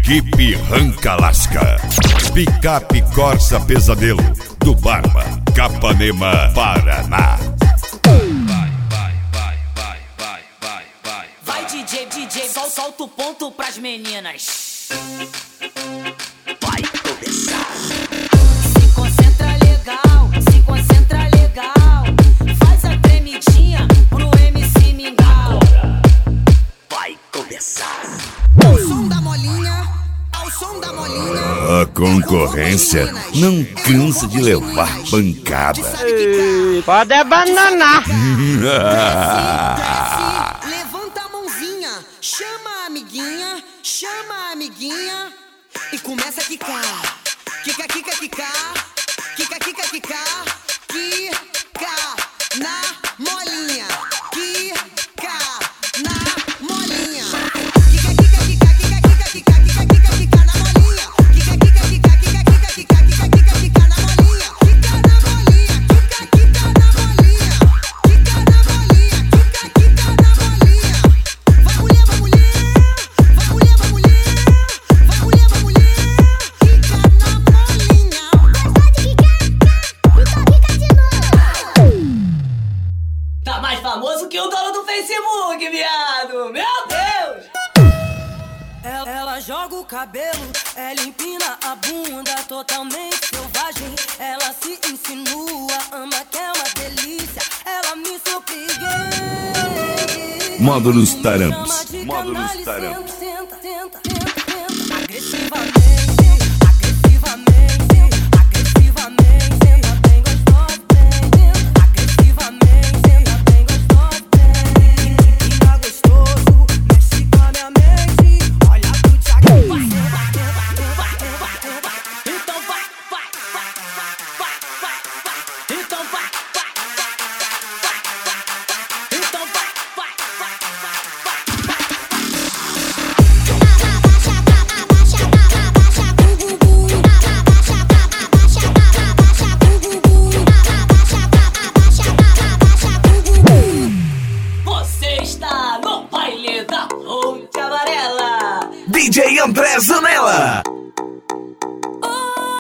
Equipe Ranca Lasca. Picape Corsa Pesadelo do Barba, Capanema, Paraná. Vai DJ, solta o ponto pras meninas. Vai começar. Se concentra legal. Faz a tremidinha pro MC Mingau. Vai começar. Ao som da molinha, ao som da molinha. A concorrência não cansa de levar pancada. Pode abandonar. Levanta a mãozinha, chama a amiguinha e começa a quicar. Quica na molinha. Quica na molinha. Quica na molinha. Quica na molinha. Tá mais famoso que o dono do Facebook, viado! Meu Deus! Ela joga o cabelo, ela empina a bunda, totalmente selvagem. Ela se insinua, ama que é uma delícia. Ela me surpreende. Módulos Taramps. Senta, agressivamente.